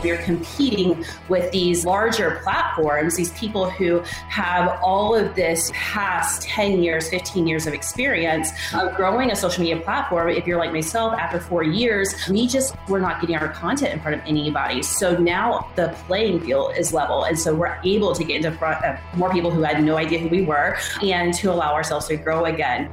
we are competing with these larger platforms, these people who have all of this past 10 years, 15 years of experience of growing a social media platform. If you're like myself, after 4 years, we're not getting our content in front of anybody. So now the playing field is level. And so we're able to get into front of more people who had no idea who we were and to allow ourselves to grow again.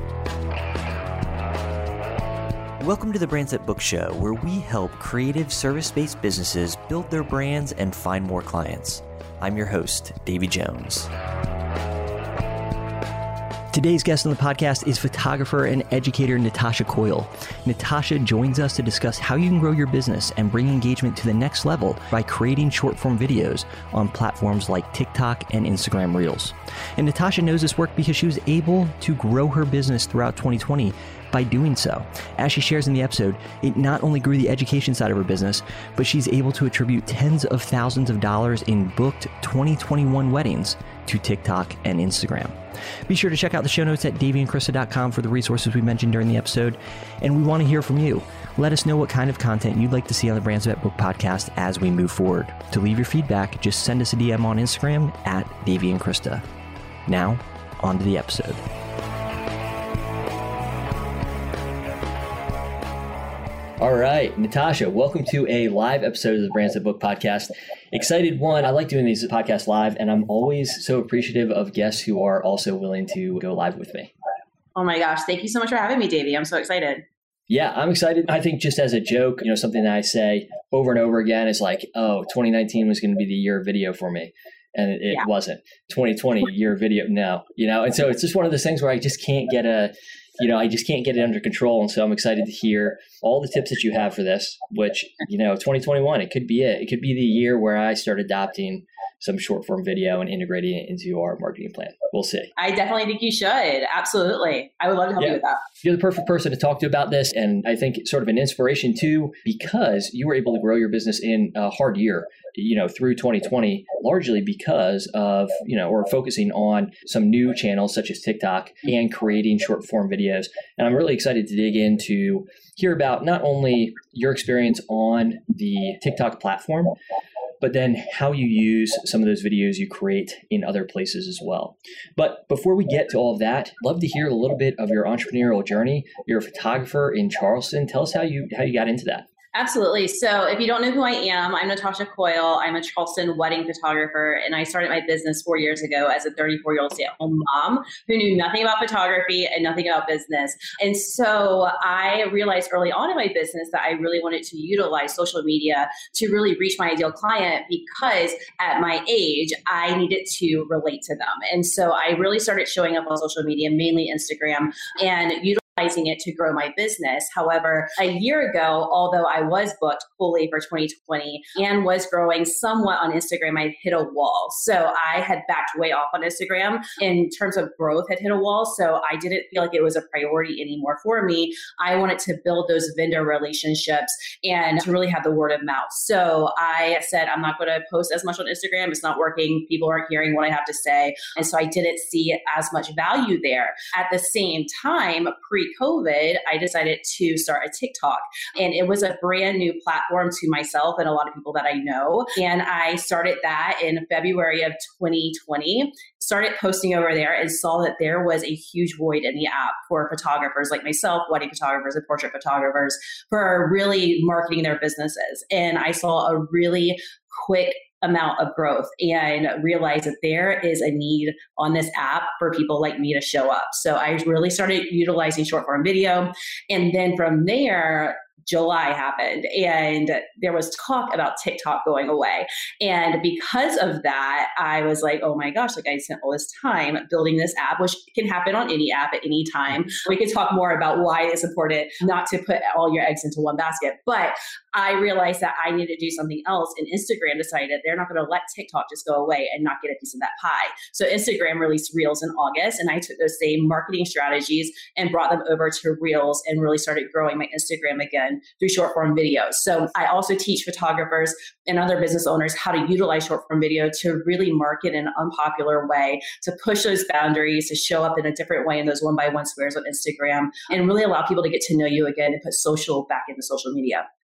Welcome to the Brands That Book Show, where we help creative service-based businesses build their brands and find more clients. I'm your host, Davey Jones. Today's guest on the podcast is photographer and educator Natasha Coyle. Natasha joins us to discuss how you can grow your business and bring engagement to the next level by creating short-form videos on platforms like TikTok and Instagram Reels. And Natasha knows this work because she was able to grow her business throughout 2020 by doing so. As she shares in the episode, it not only grew the education side of her business, but she's able to attribute tens of thousands of dollars in booked 2021 weddings to TikTok and Instagram. Be sure to check out the show notes at daveyandkrista.com for the resources we mentioned during the episode. And we want to hear from you. Let us know what kind of content you'd like to see on the Brands That Book podcast as we move forward. To leave your feedback, just send us a DM on Instagram at daveyandkrista. Now, on to the episode. All right, Natasha, welcome to a live episode of the Brands That Book podcast. Excited one. I like doing these podcasts live, and I'm always so appreciative of guests who are also willing to go live with me. Oh my gosh. Thank you so much for having me, Davey. I'm so excited. Yeah, I'm excited. I think just as a joke, something that I say over and over again is like, 2019 was going to be the year of video for me. And it wasn't. 2020 year of video. No, and so it's just one of those things where I just can't get it under control. And so I'm excited to hear all the tips that you have for this, which, 2021, it could be it. It could be the year where I start adopting some short form video and integrating it into our marketing plan. We'll see. I definitely think you should. Absolutely. I would love to help you with that. You're the perfect person to talk to about this. And I think sort of an inspiration too, because you were able to grow your business in a hard year, through 2020, largely because of, or focusing on some new channels such as TikTok and creating short form videos. And I'm really excited to dig in to hear about not only your experience on the TikTok platform, but then how you use some of those videos you create in other places as well. But before we get to all of that, I'd love to hear a little bit of your entrepreneurial journey. You're a photographer in Charleston. Tell us how you got into that. Absolutely. So if you don't know who I am, I'm Natasha Coyle. I'm a Charleston wedding photographer, and I started my business 4 years ago as a 34-year-old stay-at-home mom who knew nothing about photography and nothing about business. And so I realized early on in my business that I really wanted to utilize social media to really reach my ideal client, because at my age, I needed to relate to them. And so I really started showing up on social media, mainly Instagram, and utilizing it to grow my business. However, a year ago, although I was booked fully for 2020 and was growing somewhat on Instagram, I hit a wall. So I had backed way off on Instagram in terms of growth, had hit a wall. So I didn't feel like it was a priority anymore for me. I wanted to build those vendor relationships and to really have the word of mouth. So I said, I'm not going to post as much on Instagram. It's not working. People aren't hearing what I have to say. And so I didn't see as much value there. At the same time, pre-COVID, I decided to start a TikTok, and it was a brand new platform to myself and a lot of people that I know. And I started that in February of 2020, started posting over there, and saw that there was a huge void in the app for photographers like myself, wedding photographers and portrait photographers, for really marketing their businesses. And I saw a really quick amount of growth and realized that there is a need on this app for people like me to show up. So I really started utilizing short form video. And then from there, July happened, and there was talk about TikTok going away. And because of that, I was like, oh my gosh, I spent all this time building this app, which can happen on any app at any time. We could talk more about why it's important not to put all your eggs into one basket. But I realized that I needed to do something else, and Instagram decided they're not going to let TikTok just go away and not get a piece of that pie. So Instagram released Reels in August, and I took those same marketing strategies and brought them over to Reels and really started growing my Instagram again through short form videos. So I also teach photographers and other business owners how to utilize short form video to really market in an unpopular way, to push those boundaries, to show up in a different way in those 1x1 squares on Instagram, and really allow people to get to know you again and put social back into social media.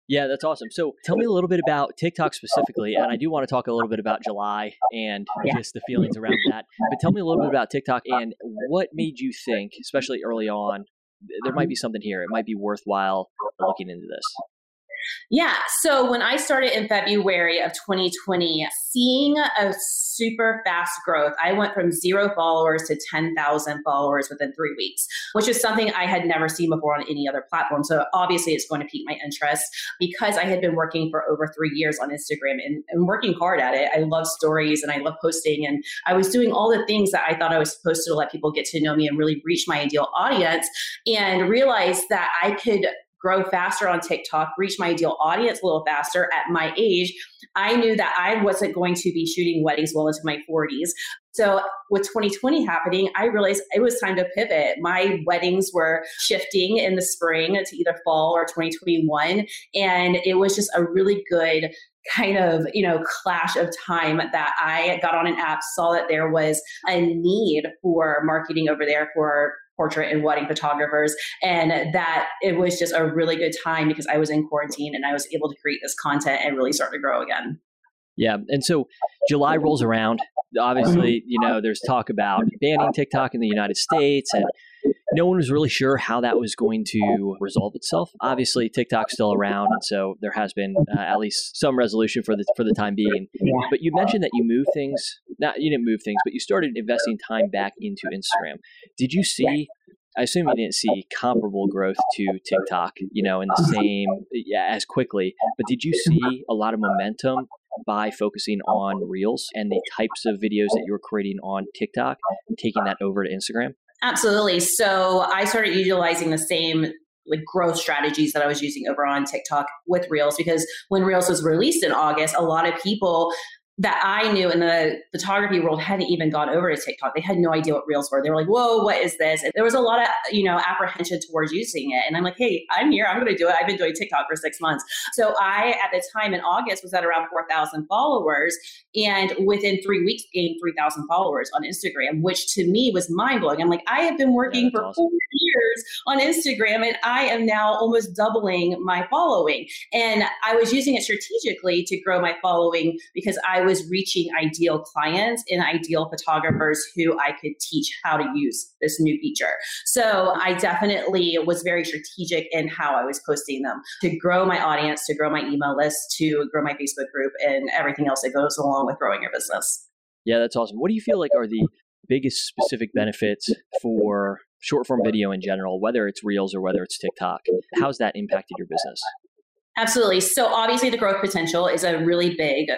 Yeah, that's awesome. So tell me a little bit about TikTok specifically, and I do want to talk a little bit about July and just the feelings around that. But tell me a little bit about TikTok and what made you think, especially early on, there might be something here. It might be worthwhile looking into this. Yeah. So when I started in February of 2020, seeing a super fast growth, I went from 0 followers to 10,000 followers within 3 weeks, which is something I had never seen before on any other platform. So obviously it's going to pique my interest because I had been working for over 3 years on Instagram and working hard at it. I love stories and I love posting, and I was doing all the things that I thought I was supposed to let people get to know me and really reach my ideal audience, and realized that I could grow faster on TikTok, reach my ideal audience a little faster at my age. I knew that I wasn't going to be shooting weddings well into my 40s. So with 2020 happening, I realized it was time to pivot. My weddings were shifting in the spring to either fall or 2021. And it was just a really good kind of, clash of time that I got on an app, saw that there was a need for marketing over there for portrait and wedding photographers, and that it was just a really good time because I was in quarantine and I was able to create this content and really start to grow again. Yeah. And so July rolls around. Obviously, there's talk about banning TikTok in the United States, and no one was really sure how that was going to resolve itself. Obviously, TikTok's still around, and so there has been at least some resolution for the time being. Yeah. But you mentioned that you moved things. You didn't move things, but you started investing time back into Instagram. Did you see? I assume you didn't see comparable growth to TikTok, in the same as quickly. But did you see a lot of momentum by focusing on Reels and the types of videos that you were creating on TikTok, taking that over to Instagram? Absolutely. So I started utilizing the same growth strategies that I was using over on TikTok with Reels, because when Reels was released in August, a lot of people that I knew in the photography world hadn't even gone over to TikTok. They had no idea what Reels were. They were like, whoa, what is this? And there was a lot of, apprehension towards using it. And I'm like, hey, I'm here. I'm going to do it. I've been doing TikTok for 6 months. So I, at the time in August, was at around 4,000 followers. And within 3 weeks, gained 3,000 followers on Instagram, which to me was mind blowing. I'm like, I have been working for awesome. 4 years on Instagram, and I am now almost doubling my following. And I was using it strategically to grow my following because I was reaching ideal clients and ideal photographers who I could teach how to use this new feature. So I definitely was very strategic in how I was posting them to grow my audience, to grow my email list, to grow my Facebook group, and everything else that goes along with growing your business. Yeah, that's awesome. What do you feel like are the biggest specific benefits for short form video in general, whether it's Reels or whether it's TikTok? How's that impacted your business? Absolutely. So obviously the growth potential is a really big,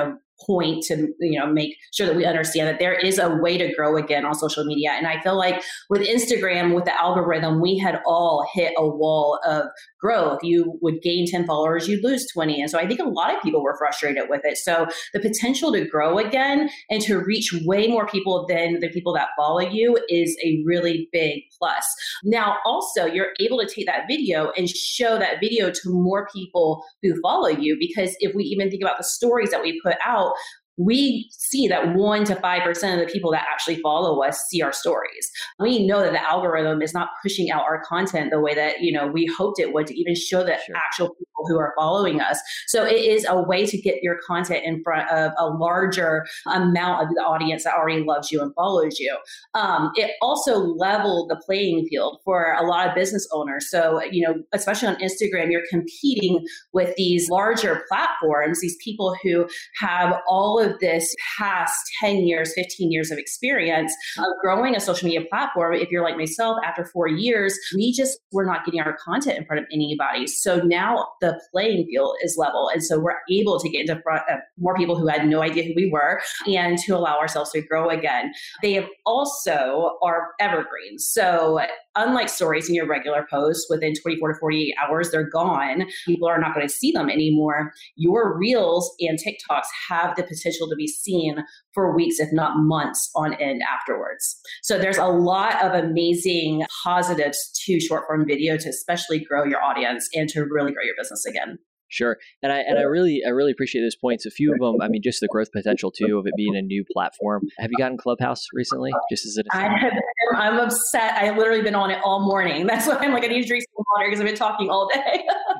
point to, make sure that we understand that there is a way to grow again on social media. And I feel like with Instagram, with the algorithm, we had all hit a wall of growth. You would gain 10 followers, you'd lose 20. And so I think a lot of people were frustrated with it. So the potential to grow again and to reach way more people than the people that follow you is a really big plus. Now, also, you're able to take that video and show that video to more people who follow you, because if we even think about the stories that we put out, we see that 1 to 5% of the people that actually follow us see our stories. We know that the algorithm is not pushing out our content the way that, we hoped it would, to even show the actual people who are following us. So it is a way to get your content in front of a larger amount of the audience that already loves you and follows you. It also leveled the playing field for a lot of business owners. So, especially on Instagram, you're competing with these larger platforms, these people who have all of this past 10 years, 15 years of experience of growing a social media platform. If you're like myself, after 4 years, we just were not getting our content in front of anybody. So now the playing field is level. And so we're able to get into front of more people who had no idea who we were and to allow ourselves to grow again. They have also are evergreen. So unlike stories in your regular posts, within 24 to 48 hours, they're gone. People are not going to see them anymore. Your Reels and TikToks have the potential to be seen for weeks, if not months on end afterwards. So there's a lot of amazing positives to short form video to especially grow your audience and to really grow your business again. Sure. And I really appreciate those points. A few of them, just the growth potential too of it being a new platform. Have you gotten Clubhouse recently? Just as I'm upset. I've literally been on it all morning. That's why I'm like, I need to drink some water because I've been talking all day.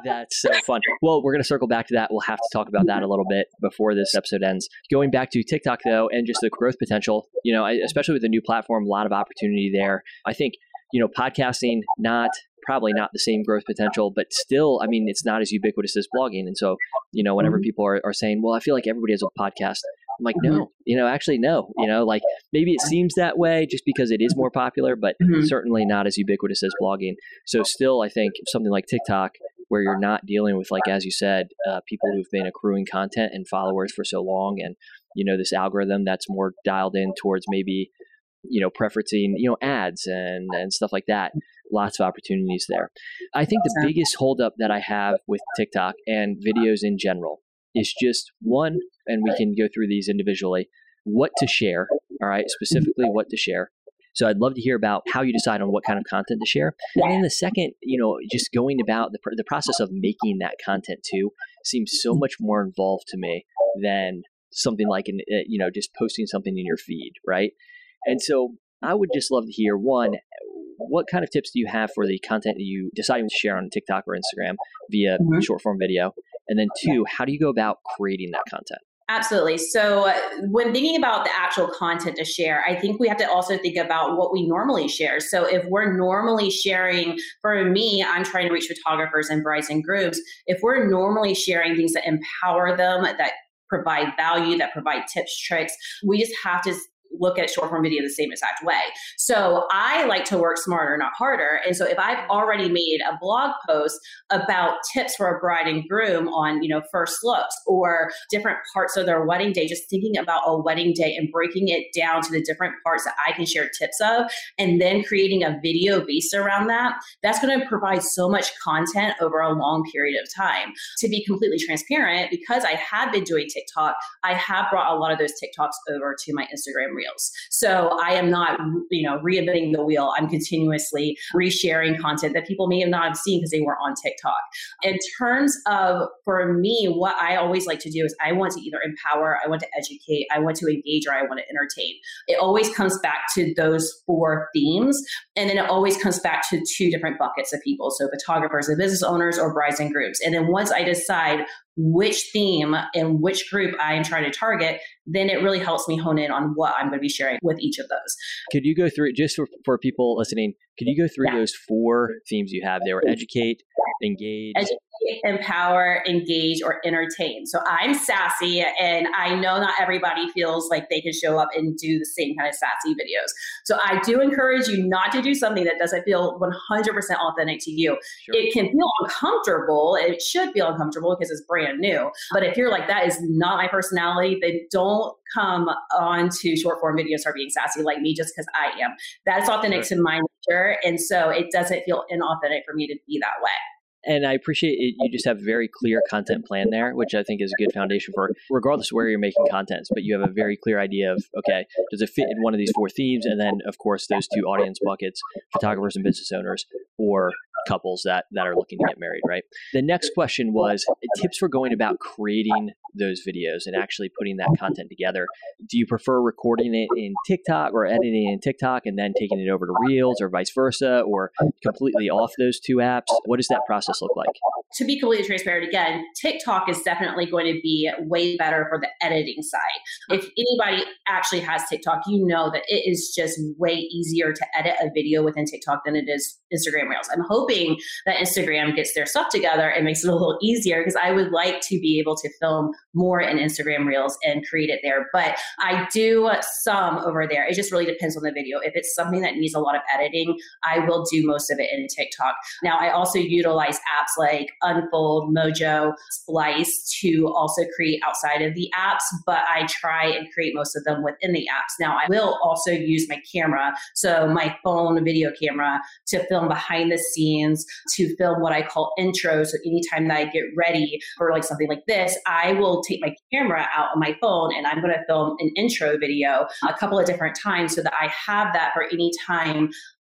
That's so fun. Well, we're going to circle back to that. We'll have to talk about that a little bit before this episode ends. Going back to TikTok, though, and just the growth potential, especially with the new platform, a lot of opportunity there. I think, podcasting, probably not the same growth potential, but still, it's not as ubiquitous as blogging. And so, whenever people are saying, well, I feel like everybody has a podcast, I'm like, no, actually, no, maybe it seems that way just because it is more popular, but certainly not as ubiquitous as blogging. So still, I think something like TikTok, where you're not dealing with, like, as you said, people who've been accruing content and followers for so long. And, this algorithm that's more dialed in towards maybe, preferencing, ads and stuff like that. Lots of opportunities there. I think the biggest holdup that I have with TikTok and videos in general is just one, and we can go through these individually, what to share. All right. Specifically what to share. So I'd love to hear about how you decide on what kind of content to share. And then the second, just going about the process of making that content too seems so much more involved to me than something like, just posting something in your feed. Right. And so I would just love to hear, one, what kind of tips do you have for the content that you decide to share on TikTok or Instagram via short form video? And then two, how do you go about creating that content? Absolutely. So when thinking about the actual content to share, I think we have to also think about what we normally share. So if we're normally sharing, for me, I'm trying to reach photographers and brides and grooms. If we're normally sharing things that empower them, that provide value, that provide tips, tricks, we just have to look at short form video the same exact way. So I like to work smarter, not harder. And so if I've already made a blog post about tips for a bride and groom on, first looks or different parts of their wedding day, just thinking about a wedding day and breaking it down to the different parts that I can share tips of, and then creating a video based around that, that's going to provide so much content over a long period of time. To be completely transparent, because I have been doing TikTok, I have brought a lot of those TikToks over to my Instagram Reels. So I am not, reinventing the wheel. I'm continuously resharing content that people may have not have seen because they were on TikTok. In terms of, for me, what I always like to do is I want to either empower, I want to educate, I want to engage, or I want to entertain. It always comes back to those four themes. And then it always comes back to two different buckets of people. So photographers and business owners or brides and grooms. And then once I decide which theme and which group I am trying to target, then it really helps me hone in on what I'm going to be sharing with each of those. Could you go through, just for people listening, could you go through those four themes you have? They were educate, engage, empower, engage, or entertain. So I'm sassy, and I know not everybody feels like they can show up and do the same kind of sassy videos. So I do encourage you not to do something that doesn't feel 100% authentic to you. Sure. It can feel uncomfortable. It should feel uncomfortable because it's brand new. But if you're like, that is not my personality, then don't come on to short form videos start being sassy like me just because I am. That's authentic to my nature. And so it doesn't feel inauthentic for me to be that way. And I appreciate it. You just have a very clear content plan there, which I think is a good foundation for regardless of where you're making content, but you have a very clear idea of, okay, does it fit in one of these four themes? And then of course, those two audience buckets, photographers and business owners, or couples that are looking to get married, right? The next question was tips for going about creating those videos and actually putting that content together. Do you prefer recording it in TikTok or editing it in TikTok and then taking it over to Reels, or vice versa, or completely off those two apps? What does that process look like? To be completely transparent, again, TikTok is definitely going to be way better for the editing side. If anybody actually has TikTok, you know that it is just way easier to edit a video within TikTok than it is Instagram Reels. I'm hoping that Instagram gets their stuff together and makes it a little easier, because I would like to be able to film more in Instagram Reels and create it there. But I do some over there. It just really depends on the video. If it's something that needs a lot of editing, I will do most of it in TikTok. Now, I also utilize apps like Unfold, Mojo, Splice to also create outside of the apps, but I try and create most of them within the apps. Now, I will also use my camera, so my phone video camera, to film behind the scenes, to film what I call intros. So anytime that I get ready for like something like this, I will take my camera out on my phone and I'm going to film an intro video a couple of different times so that I have that for any time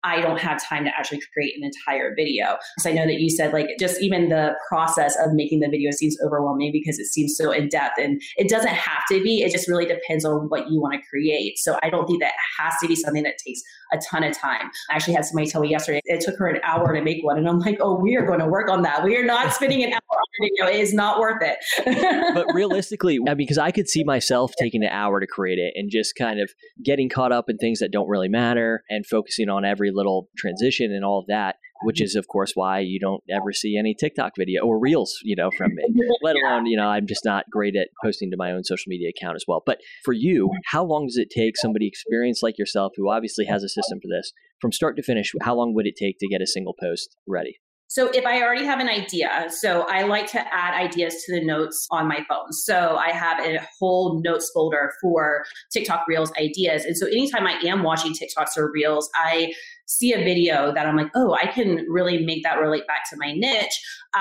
I don't have time to actually create an entire video. So I know that you said like just even the process of making the video seems overwhelming because it seems so in depth, and it doesn't have to be. It just really depends on what you want to create. So I don't think that has to be something that takes a ton of time. I actually had somebody tell me yesterday it took her an hour to make one, and I'm like, oh, we are going to work on that. We are not spending an hour on a video. It is not worth it. But realistically, because I could see myself taking an hour to create it and just kind of getting caught up in things that don't really matter and focusing on every little transition and all of that, which is, of course, why you don't ever see any TikTok video or Reels, from me, let alone, I'm just not great at posting to my own social media account as well. But for you, how long does it take somebody experienced like yourself, who obviously has a system for this, from start to finish? How long would it take to get a single post ready? So if I already have an idea, so I like to add ideas to the notes on my phone. So I have a whole notes folder for TikTok Reels ideas. And so anytime I am watching TikToks or Reels, I see a video that I'm like, oh, I can really make that relate back to my niche.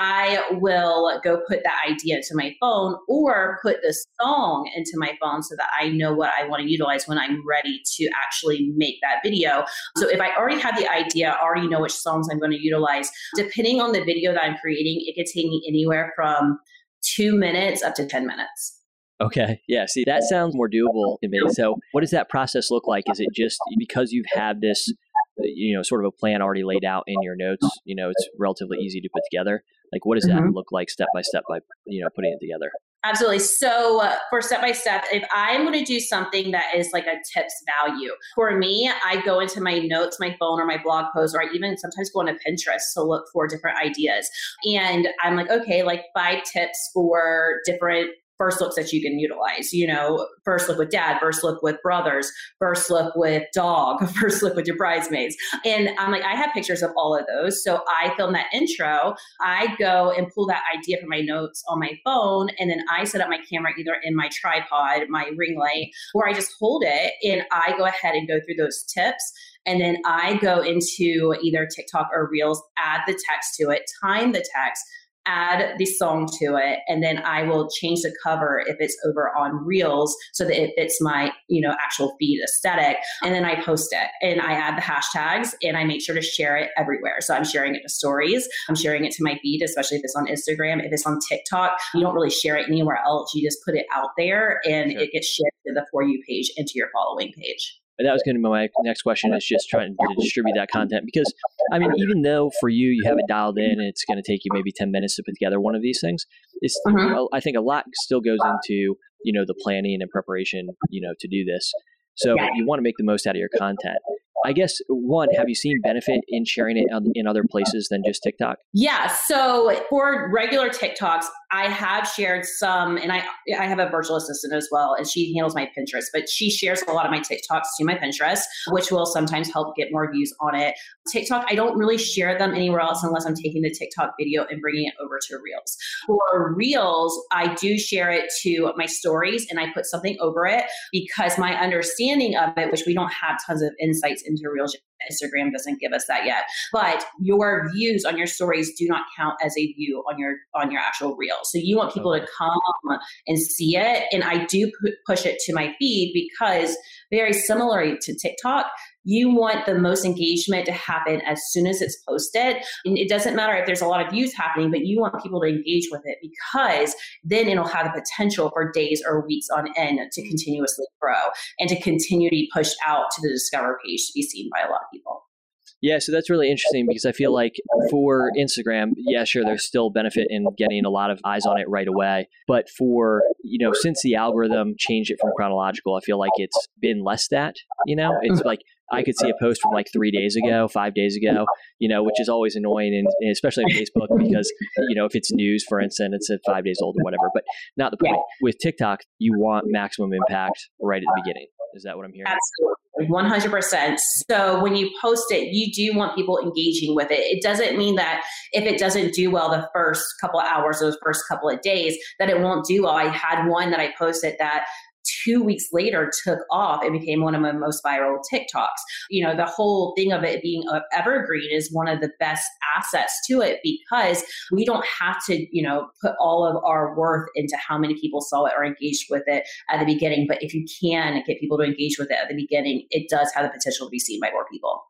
I will go put that idea into my phone or put the song into my phone so that I know what I want to utilize when I'm ready to actually make that video. So if I already have the idea, I already know which songs I'm going to utilize, depending on the video that I'm creating, it could take me anywhere from 2 minutes up to 10 minutes. Okay. Yeah. See, that sounds more doable to me. So what does that process look like? Is it just because you've had this, sort of a plan already laid out in your notes, it's relatively easy to put together? Like, what does that look like step by step by, putting it together? Absolutely. So for step by step, if I'm going to do something that is like a tips value, for me, I go into my notes, my phone, or my blog post, or I even sometimes go into Pinterest to look for different ideas. And I'm like, okay, like 5 tips for different first looks that you can utilize, first look with dad, first look with brothers, first look with dog, first look with your bridesmaids. And I'm like, I have pictures of all of those. So I film that intro, I go and pull that idea from my notes on my phone. And then I set up my camera either in my tripod, my ring light, or I just hold it and I go ahead and go through those tips. And then I go into either TikTok or Reels, add the text to it, time the text, add the song to it, and then I will change the cover if it's over on Reels so that it fits my, actual feed aesthetic. And then I post it and I add the hashtags and I make sure to share it everywhere. So I'm sharing it to stories. I'm sharing it to my feed, especially if it's on Instagram. If it's on TikTok, you don't really share it anywhere else. You just put it out there and it gets shared to the For You page into your following page. That was going to be my next question, is just trying to distribute that content. Because, even though for you, you have it dialed in and it's going to take you maybe 10 minutes to put together one of these things, it's, I think a lot still goes into, the planning and preparation, to do this. So you want to make the most out of your content. I guess, one, have you seen benefit in sharing it in other places than just TikTok? Yeah. So for regular TikToks, I have shared some, and I have a virtual assistant as well, and she handles my Pinterest, but she shares a lot of my TikToks to my Pinterest, which will sometimes help get more views on it. TikTok, I don't really share them anywhere else unless I'm taking the TikTok video and bringing it over to Reels. For Reels, I do share it to my stories and I put something over it because my understanding of it, which we don't have tons of insights into Reels, Instagram doesn't give us that yet, but your views on your stories do not count as a view on your actual reel. So you want people to come and see it. And I do push it to my feed because very similar to TikTok, you want the most engagement to happen as soon as it's posted. And it doesn't matter if there's a lot of views happening, but you want people to engage with it because then it'll have the potential for days or weeks on end to continuously grow and to continue to be pushed out to the Discover page to be seen by a lot of people. Yeah, so that's really interesting because I feel like for Instagram, yeah, sure, there's still benefit in getting a lot of eyes on it right away. But for, since the algorithm changed it from chronological, I feel like it's been less that, it's like I could see a post from like 3 days ago, 5 days ago, which is always annoying. And especially on Facebook because, if it's news, for instance, it's 5 days old or whatever, but not the point. With TikTok, you want maximum impact right at the beginning. Is that what I'm hearing? Absolutely. 100%. So when you post it, you do want people engaging with it. It doesn't mean that if it doesn't do well the first couple of hours, those first couple of days, that it won't do well. I had one that I posted that 2 weeks later took off and became one of my most viral TikToks. The whole thing of it being evergreen is one of the best assets to it because we don't have to, put all of our worth into how many people saw it or engaged with it at the beginning. But if you can get people to engage with it at the beginning, it does have the potential to be seen by more people.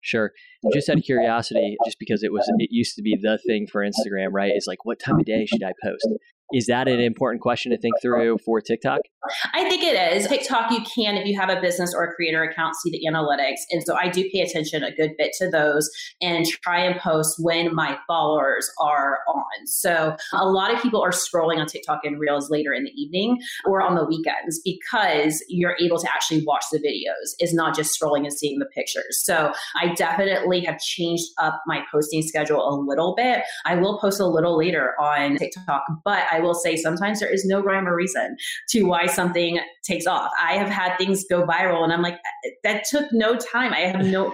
Sure. Just out of curiosity, just because it used to be the thing for Instagram, right? Is like, what time of day should I post? Is that an important question to think through for TikTok? I think it is. TikTok, you can, if you have a business or a creator account, see the analytics. And so I do pay attention a good bit to those and try and post when my followers are on. So a lot of people are scrolling on TikTok and Reels later in the evening or on the weekends because you're able to actually watch the videos. It's not just scrolling and seeing the pictures. So I definitely have changed up my posting schedule a little bit. I will post a little later on TikTok, but I will say sometimes there is no rhyme or reason to why something takes off. I have had things go viral and I'm like, that took no time. I have no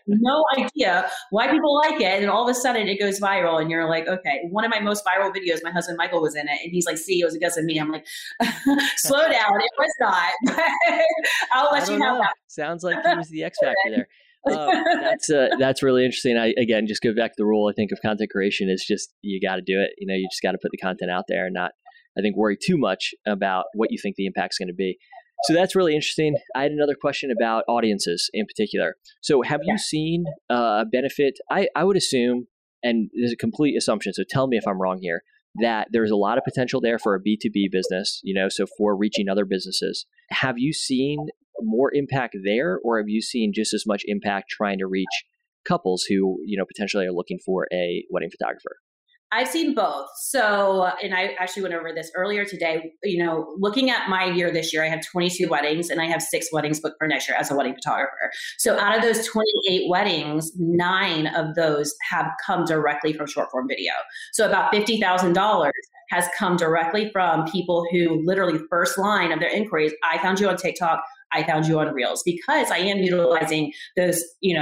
idea why people like it. And all of a sudden it goes viral and you're like, okay, one of my most viral videos, my husband Michael was in it and he's like, see, it was because of me. I'm like, slow down. It was not. I'll let you have that. Sounds like he was the X factor there. That's really interesting. I, again, just go back to the rule, I think, of content creation is just, you got to do it. You just got to put the content out there and not, I think, worry too much about what you think the impact's going to be. So that's really interesting. I had another question about audiences in particular. So have you seen a benefit? I would assume, and there's a complete assumption, so tell me if I'm wrong here, that there's a lot of potential there for a B2B business, so for reaching other businesses. Have you seen more impact there, or have you seen just as much impact trying to reach couples who, potentially are looking for a wedding photographer? I've seen both. So, and I actually went over this earlier today, looking at my year this year, I have 22 weddings and I have 6 weddings booked for next year as a wedding photographer. So out of those 28 weddings, 9 of those have come directly from short form video. So about $50,000 has come directly from people who literally first line of their inquiries, I found you on TikTok, I found you on Reels, because I am utilizing those,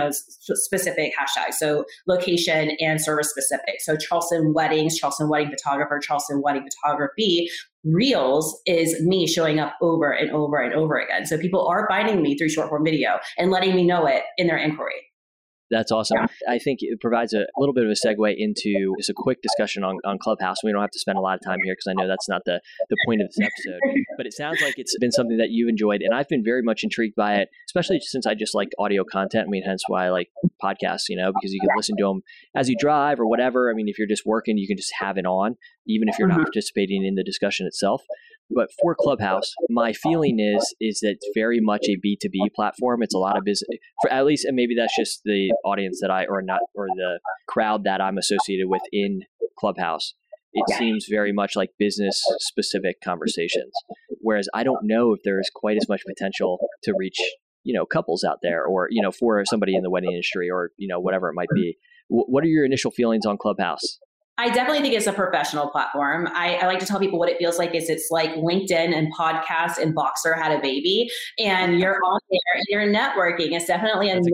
specific hashtags. So location and service specific. So Charleston weddings, Charleston wedding photographer, Charleston wedding photography. Reels is me showing up over and over and over again. So people are finding me through short form video and letting me know it in their inquiry. That's awesome. Yeah. I think it provides a little bit of a segue into just a quick discussion on Clubhouse. We don't have to spend a lot of time here because I know that's not the point of this episode. But it sounds like it's been something that you've enjoyed, and I've been very much intrigued by it, especially since I just like audio content. Hence why I like podcasts, because you can listen to them as you drive or whatever. If you're just working, you can just have it on, even if you're not participating in the discussion itself. But for Clubhouse, my feeling is that it's very much a B2B platform. It's a lot of business, for at least, and maybe that's just the audience that or the crowd that I'm associated with in Clubhouse. It seems very much like business specific conversations. Whereas I don't know if there's quite as much potential to reach, couples out there, or, for somebody in the wedding industry, or, whatever it might be. What are your initial feelings on Clubhouse? I definitely think it's a professional platform. I like to tell people what it feels like is it's like LinkedIn and podcasts and Boxer had a baby, and you're on there and you're networking. It's definitely a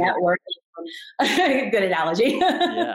networking. Good analogy. Yeah.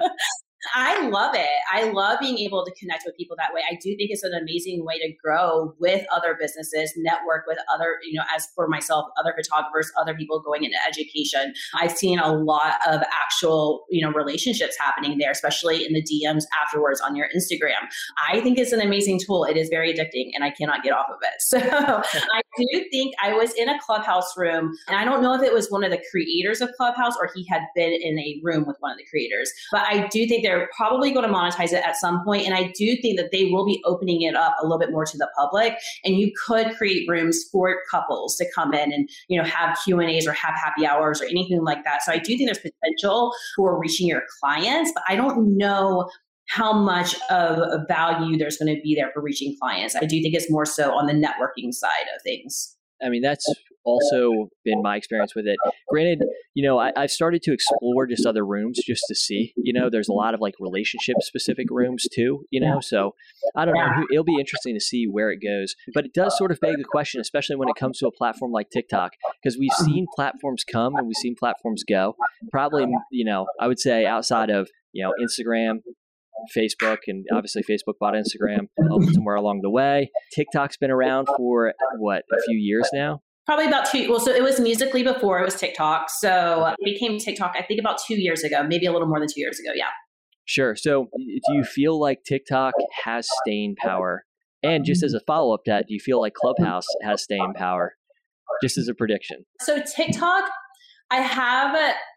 I love it. I love being able to connect with people that way. I do think it's an amazing way to grow with other businesses, network with other, as for myself, other photographers, other people going into education. I've seen a lot of actual, relationships happening there, especially in the DMs afterwards on your Instagram. I think it's an amazing tool. It is very addicting and I cannot get off of it. So I do think I was in a Clubhouse room, and I don't know if it was one of the creators of Clubhouse or he had been in a room with one of the creators, but I do think they're probably going to monetize it at some point. And I do think that they will be opening it up a little bit more to the public. And you could create rooms for couples to come in and, have Q&As or have happy hours or anything like that. So I do think there's potential for reaching your clients, but I don't know how much of a value there's going to be there for reaching clients. I do think it's more so on the networking side of things. That's also been my experience with it. Granted, I've started to explore just other rooms just to see, there's a lot of like relationship specific rooms too, so I don't know. It'll be interesting to see where it goes, but it does sort of beg the question, especially when it comes to a platform like TikTok, because we've seen platforms come and we've seen platforms go. Probably, I would say outside of, Instagram, Facebook, and obviously Facebook bought Instagram somewhere along the way. TikTok's been around for a few years now? Probably about 2. Well, so it was Musical.ly before it was TikTok. So it became TikTok, I think about 2 years ago, maybe a little more than 2 years ago. Yeah. Sure. So do you feel like TikTok has staying power? And just as a follow-up to that, do you feel like Clubhouse has staying power? Just as a prediction. So TikTok, I have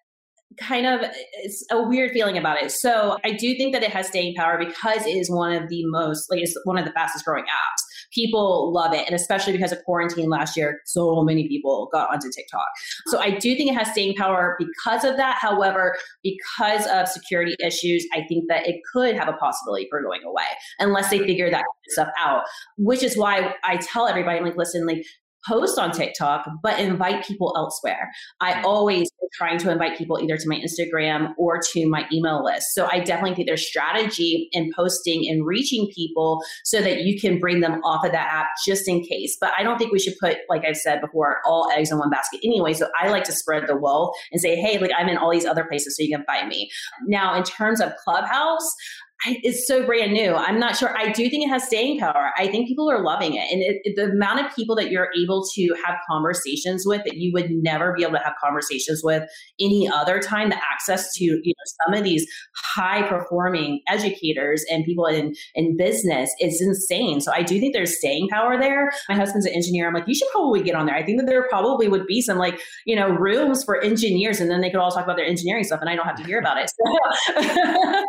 it's a weird feeling about it. So I do think that it has staying power because it is one of the it's one of the fastest growing apps. People love it. And especially because of quarantine last year, so many people got onto TikTok. So I do think it has staying power because of that. However, because of security issues, I think that it could have a possibility for going away unless they figure that stuff out, which is why I tell everybody, I'm like, listen, like, post on TikTok, but invite people elsewhere. I always am trying to invite people either to my Instagram or to my email list. So I definitely think there's strategy in posting and reaching people so that you can bring them off of that app just in case. But I don't think we should put, like I've said before, all eggs in one basket anyway. So I like to spread the wealth and say, hey, like I'm in all these other places so you can find me. Now, in terms of Clubhouse, it's so brand new. I'm not sure. I do think it has staying power. I think people are loving it. And the amount of people that you're able to have conversations with that you would never be able to have conversations with any other time, the access to some of these high performing educators and people in business is insane. So I do think there's staying power there. My husband's an engineer. I'm like, you should probably get on there. I think that there probably would be some rooms for engineers, and then they could all talk about their engineering stuff and I don't have to hear about it. So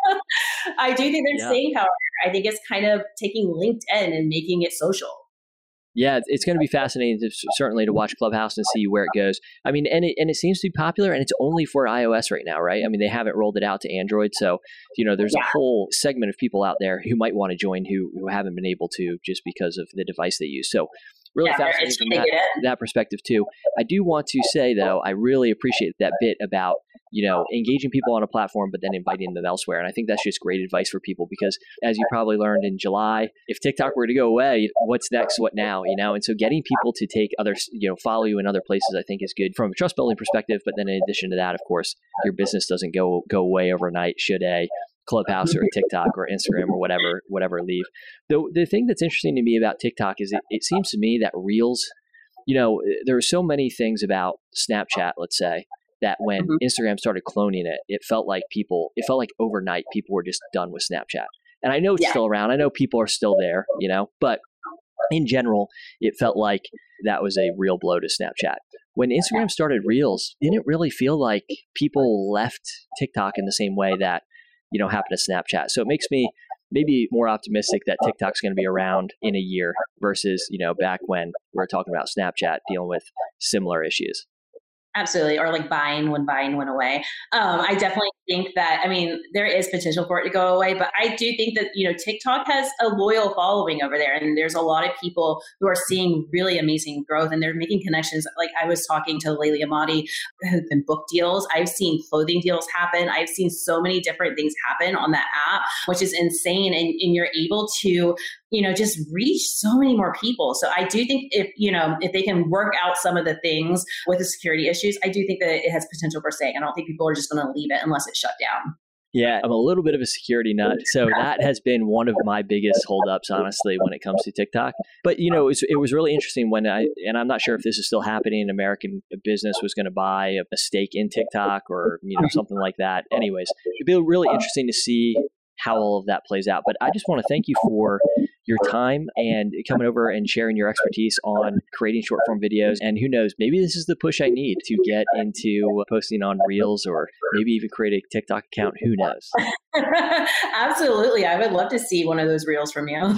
I do think there's staying power. I think it's kind of taking LinkedIn and making it social. Yeah, it's going to be fascinating certainly to watch Clubhouse and see where it goes. I mean, and it seems to be popular, and it's only for iOS right now, right? I mean, they haven't rolled it out to Android. So, there's a whole segment of people out there who might want to join who haven't been able to just because of the device they use. So really fascinating from that perspective too. I do want to say though, I really appreciate that bit about engaging people on a platform, but then inviting them elsewhere. And I think that's just great advice for people because as you probably learned in July, if TikTok were to go away, what's next? What now? And so getting people to take others, follow you in other places, I think is good from a trust building perspective. But then in addition to that, of course, your business doesn't go away overnight should a Clubhouse or a TikTok or Instagram or whatever leave. The thing that's interesting to me about TikTok is it seems to me that Reels, there are so many things about Snapchat, let's say, that when Instagram started cloning it, it felt like overnight people were just done with Snapchat. And I know it's still around. I know people are still there, but in general, it felt like that was a real blow to Snapchat. When Instagram started Reels, didn't really feel like people left TikTok in the same way that, happened to Snapchat. So it makes me maybe more optimistic that TikTok's going to be around in a year versus, back when we were talking about Snapchat dealing with similar issues. Absolutely. Or like Vine when Vine went away. I definitely think that, there is potential for it to go away, but I do think that, TikTok has a loyal following over there. And there's a lot of people who are seeing really amazing growth and they're making connections. Like I was talking to Layli Amadi and book deals. I've seen clothing deals happen. I've seen so many different things happen on that app, which is insane. And you're able to, just reach so many more people. So I do think if they can work out some of the things with the security issues, I do think that it has potential for staying. I don't think people are just going to leave it unless it's shut down. Yeah, I'm a little bit of a security nut. So that has been one of my biggest holdups, honestly, when it comes to TikTok. But, it was really interesting when and I'm not sure if this is still happening, an American business was going to buy a stake in TikTok or, something like that. Anyways, it'd be really interesting to see how all of that plays out. But I just want to thank you for your time and coming over and sharing your expertise on creating short form videos. And who knows, maybe this is the push I need to get into posting on Reels or maybe even create a TikTok account. Who knows? Absolutely. I would love to see one of those Reels from you.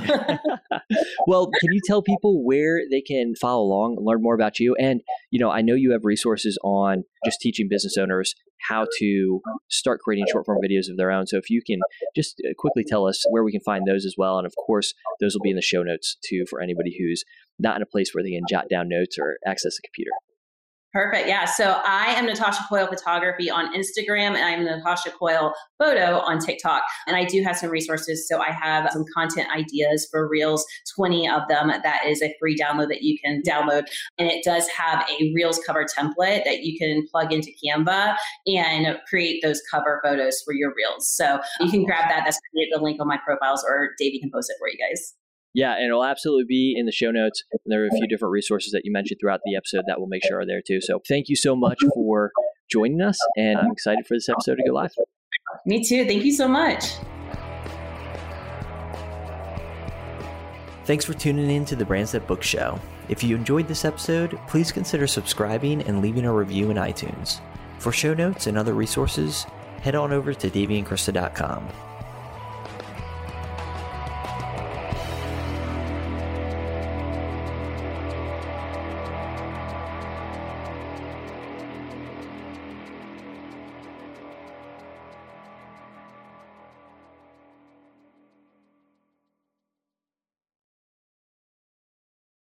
Well, can you tell people where they can follow along and learn more about you? And, I know you have resources on just teaching business owners how to start creating short form videos of their own. So if you can just quickly tell us where we can find those as well. And of course, those will be in the show notes too, for anybody who's not in a place where they can jot down notes or access a computer. Perfect. Yeah. So I am Natasha Coyle Photography on Instagram, and I'm Natasha Coyle Photo on TikTok. And I do have some resources. So I have some content ideas for Reels, 20 of them. That is a free download that you can download. And it does have a Reels cover template that you can plug into Canva and create those cover photos for your Reels. So you can grab that. That's the link on my profiles, or Davey can post it for you guys. Yeah, and it'll absolutely be in the show notes. There are a few different resources that you mentioned throughout the episode that we'll make sure are there too. So thank you so much for joining us, and I'm excited for this episode to go live. Me too. Thank you so much. Thanks for tuning in to the Brands That Book Show. If you enjoyed this episode, please consider subscribing and leaving a review in iTunes. For show notes and other resources, head on over to daveyandkrista.com.